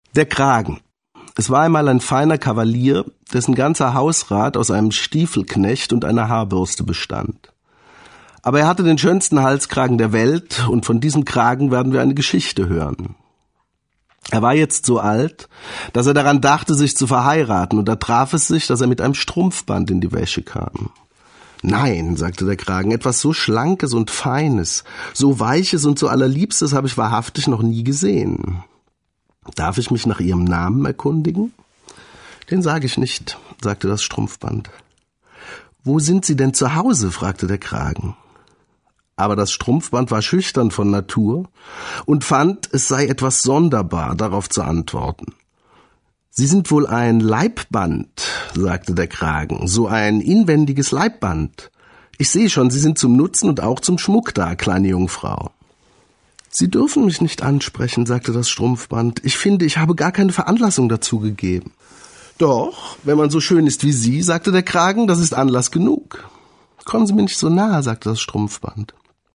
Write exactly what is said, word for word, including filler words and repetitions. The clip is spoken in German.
Der Kragen. Es war einmal ein feiner Kavalier, dessen ganzer Hausrat aus einem Stiefelknecht und einer Haarbürste bestand. Aber er hatte den schönsten Halskragen der Welt, und von diesem Kragen werden wir eine Geschichte hören. Er war jetzt so alt, dass er daran dachte, sich zu verheiraten, und da traf es sich, dass er mit einem Strumpfband in die Wäsche kam. »Nein«, sagte der Kragen, »etwas so Schlankes und Feines, so Weiches und so Allerliebstes habe ich wahrhaftig noch nie gesehen. Darf ich mich nach Ihrem Namen erkundigen?« »Den sage ich nicht«, sagte das Strumpfband. »Wo sind Sie denn zu Hause?« fragte der Kragen. Aber das Strumpfband war schüchtern von Natur und fand, es sei etwas sonderbar, darauf zu antworten. »Sie sind wohl ein Leibband«, sagte der Kragen, »so ein inwendiges Leibband. Ich sehe schon, Sie sind zum Nutzen und auch zum Schmuck da, kleine Jungfrau.« »Sie dürfen mich nicht ansprechen«, sagte das Strumpfband. »Ich finde, ich habe gar keine Veranlassung dazu gegeben.« »Doch, wenn man so schön ist wie Sie«, sagte der Kragen, »das ist Anlass genug.« »Kommen Sie mir nicht so nahe«, sagte das Strumpfband.